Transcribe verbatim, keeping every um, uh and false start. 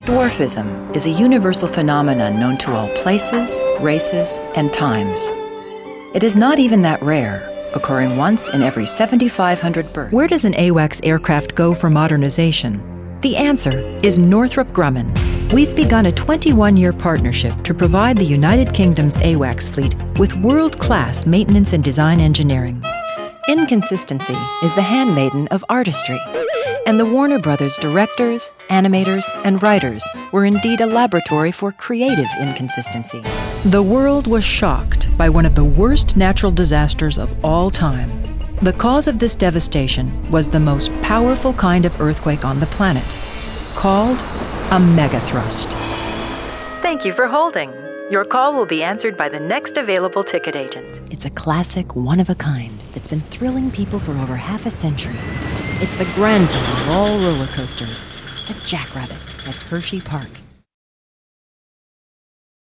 Dwarfism is a universal phenomenon known to all places, races, and times. It is not even that rare, occurring once in every seventy-five hundred births. Where does an AWACS aircraft go for modernization? The answer is Northrop Grumman. We've begun a twenty-one-year partnership to provide the United Kingdom's AWACS fleet with world-class maintenance and design engineering. Inconsistency is the handmaiden of artistry, and the Warner Brothers directors, animators, and writers were indeed a laboratory for creative inconsistency. The world was shocked by one of the worst natural disasters of all time. The cause of this devastation was the most powerful kind of earthquake on the planet, called a megathrust. Thank you for holding. Your call will be answered by the next available ticket agent. It's a classic, one-of-a-kind that's been thrilling people for over half a century. It's the grandpa of all roller coasters, the Jackrabbit at Hershey Park.